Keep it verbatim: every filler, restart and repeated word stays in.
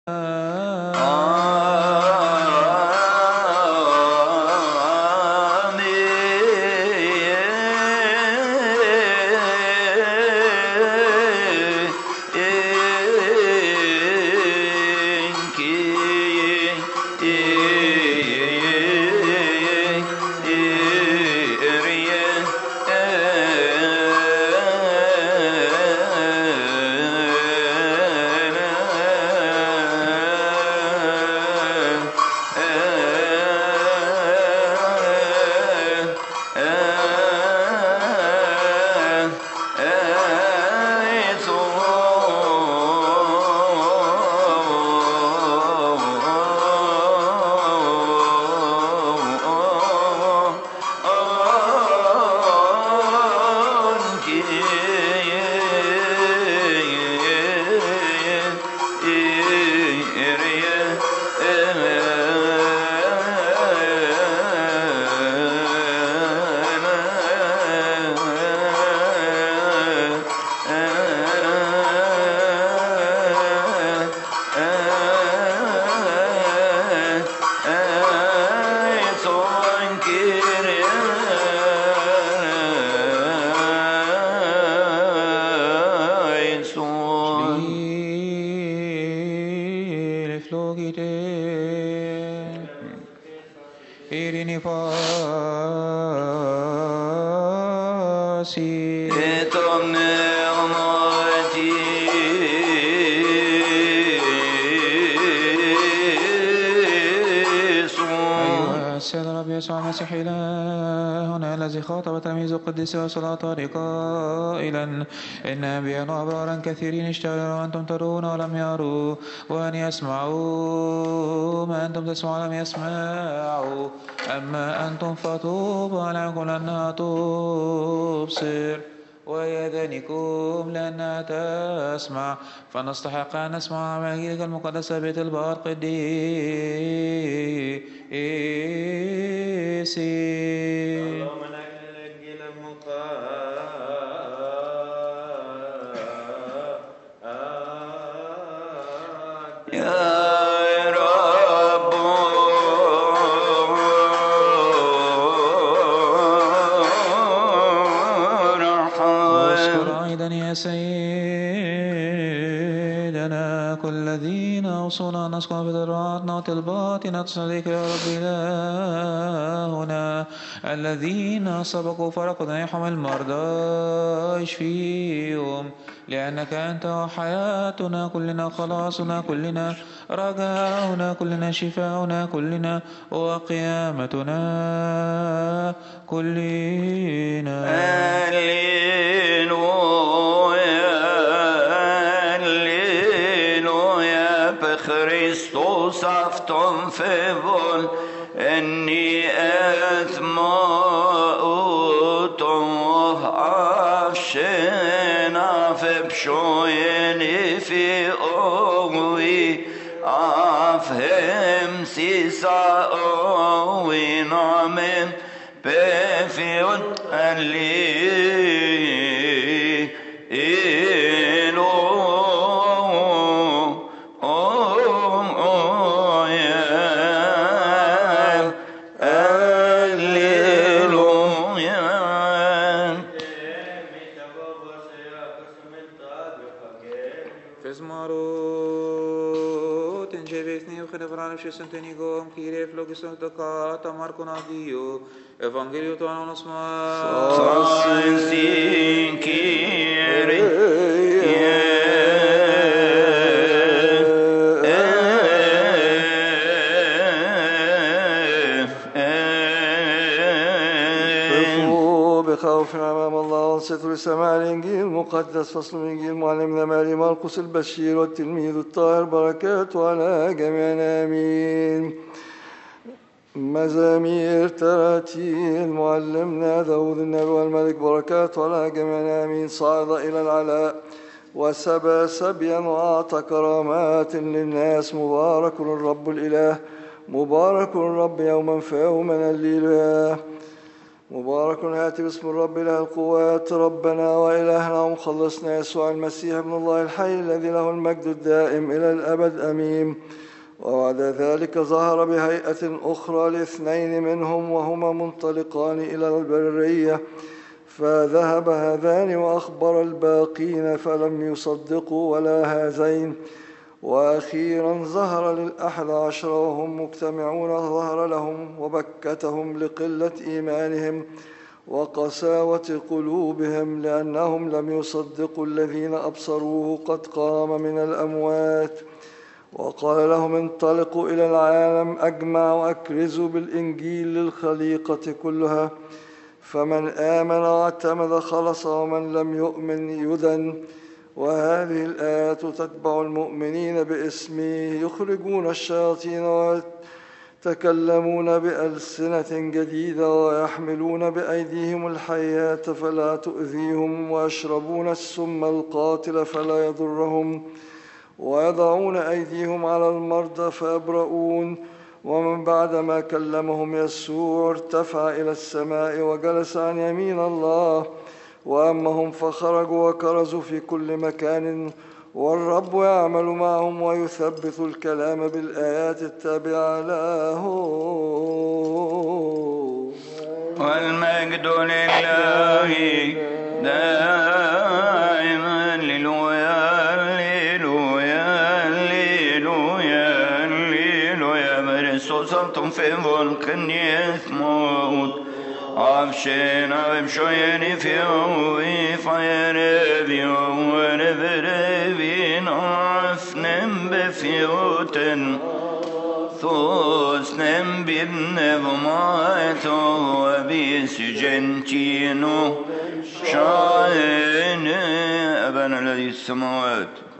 القديس وصلاة قائلا إن أنبياء وأبرارا كثيرين اشتغلوا وأنتم ترون ولم يروا وأن يسمعوا ما أنتم تسمعوا ولم يسمعوا أما أنتم فطوبى لكم لأنها تبصر ويذنكم لأنها تسمع فنستحق أن نسمع مجيئك المقدس بيت البار قديسي. سيدنا كل الذين أوصونا نسكن في ذراتنا وطلباتنا تصديق يا رب إلهنا الذين سبقوا فرقنا المرضى اشفيهم لأنك أنت حياتنا كلنا خلاصنا كلنا رجاؤنا كلنا شفاؤنا كلنا وقيامتنا كلنا. Χριστός αυτόν φεύγον εννη έθμα ούτων αυσεν αφεψόεν υφιόβι αφέμ σισαόβιν αμεν πέφιον αλλή Sentenigo Kyrie flogison toccata Marco Nadio Evangelio tu annosma Sansin Kyrie بخوف أمام الله وانصتوا لسماع الإنجيل المقدس. فصل الإنجيل معلمنا ماري مرقس البشير والتلميذ الطاهر بركاته على جميعنا آمين. مزامير تراتيل معلمنا داود النبي والملك بركاته على جميعنا آمين. صعد إلى العلاء وسبى سبيا وأعطى كرامات للناس. مبارك الرب الإله مبارك الرب يوما فيوما الليلة. مبارك آتي باسم الرب إله القوات ربنا وإلهنا ومخلصنا يسوع المسيح ابن الله الحي الذي له المجد الدائم إلى الأبد أمين. وبعد ذلك ظهر بهيئة أخرى لاثنين منهم وهما منطلقان إلى البرية، فذهب هذان وأخبر الباقين فلم يصدقوا ولا هذين. وأخيرا ظهر للأحد عشر وهم مجتمعون، ظهر لهم وبكتهم لقلة إيمانهم وقساوة قلوبهم، لأنهم لم يصدقوا الذين أبصروه قد قام من الأموات. وقال لهم انطلقوا إلى العالم أجمع وأكرزوا بالإنجيل للخليقة كلها، فمن آمن واعتمد خلص ومن لم يؤمن يدن. وهذه الآيات تتبع المؤمنين باسمي، يخرجون الشياطين ويتكلمون بألسنة جديدة ويحملون بأيديهم الحيات فلا تؤذيهم، ويشربون السم القاتل فلا يضرهم، ويضعون أيديهم على المرضى فيبرؤون. ومن بعدما كلمهم يسوع ارتفع إلى السماء وجلس عن يمين الله. وأما هم فخرجوا وكرزوا في كل مكان، والرب يعمل معهم ويثبت الكلام بالآيات التابعة له. والمجد لله دائما. للويا للويا للويا للويا مرسو صمتم في فولكن يثموت عفشنا بمشويني في عوي فيربي ونبربي نعفنم بفيوتن ثوسنم بنبماتو وبيسجنتينو شاين أبانا الذي السماوات